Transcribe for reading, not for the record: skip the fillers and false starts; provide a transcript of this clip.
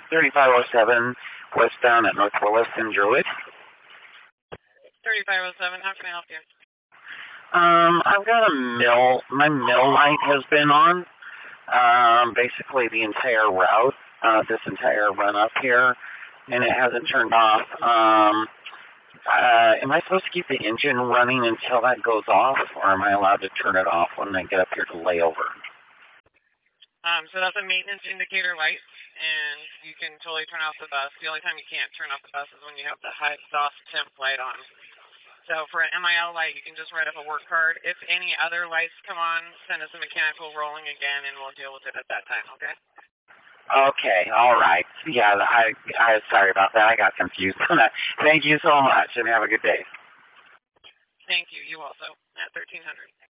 3507 westbound at North Williston, Druid. 3507, how can I help you? I've got a my mill light has been on, basically the entire route, this entire run up here, and it hasn't turned off. Am I supposed to keep the engine running until that goes off, or am I allowed to turn it off when I get up here to layover? So that's a maintenance indicator light, and you can totally turn off the bus. The only time you can't turn off the bus is when you have the high exhaust temp light on. So for an MIL light, you can just write up a work card. If any other lights come on, send us a mechanical rolling again, and we'll deal with it at that time, okay? Okay, all right. Yeah, I sorry about that. I got confused. Thank you so much, and have a good day. Thank you. You also, at 1300.